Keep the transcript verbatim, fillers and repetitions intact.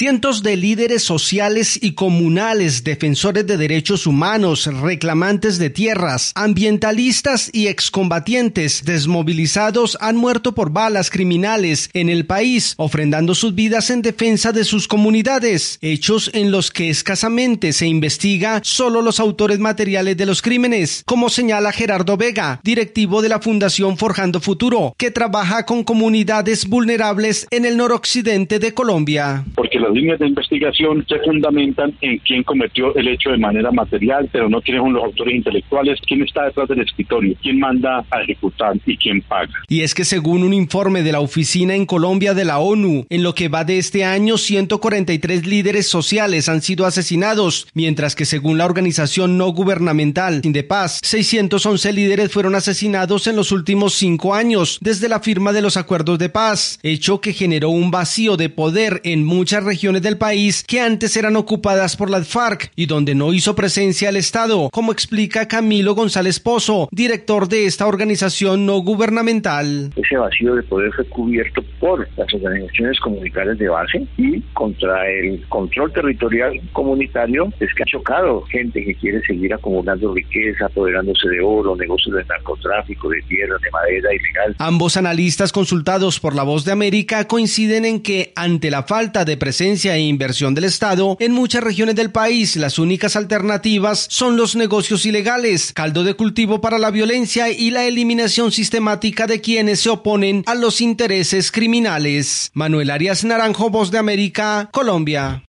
Cientos de líderes sociales y comunales, defensores de derechos humanos, reclamantes de tierras, ambientalistas y excombatientes desmovilizados han muerto por balas criminales en el país, ofrendando sus vidas en defensa de sus comunidades, hechos en los que escasamente se investiga solo los autores materiales de los crímenes, como señala Gerardo Vega, directivo de la Fundación Forjando Futuro, que trabaja con comunidades vulnerables en el noroccidente de Colombia. Porque las líneas de investigación se fundamentan en quién cometió el hecho de manera material, pero no quiénes son los autores intelectuales, quién está detrás del escritorio, quién manda a ejecutar y quién paga. Y es que según un informe de la Oficina en Colombia de la ONU, en lo que va de este año, ciento cuarenta y tres líderes sociales han sido asesinados, mientras que según la organización no gubernamental Indepaz, seiscientos once líderes fueron asesinados en los últimos cinco años, desde la firma de los acuerdos de paz, hecho que generó un vacío de poder en muchas regiones del país que antes eran ocupadas por las FARC y donde no hizo presencia el Estado, como explica Camilo González Pozo, director de esta organización no gubernamental. Ese vacío de poder fue cubierto por las organizaciones comunitarias de base y contra el control territorial comunitario es que ha chocado gente que quiere seguir acumulando riqueza, apoderándose de oro, negocios de narcotráfico, de tierras, de madera ilegal. Ambos analistas consultados por La Voz de América coinciden en que ante la falta de presencia e inversión del Estado, en muchas regiones del país las únicas alternativas son los negocios ilegales, caldo de cultivo para la violencia y la eliminación sistemática de quienes se oponen a los intereses criminales. Manuel Arias Naranjo, Voz de América, Colombia.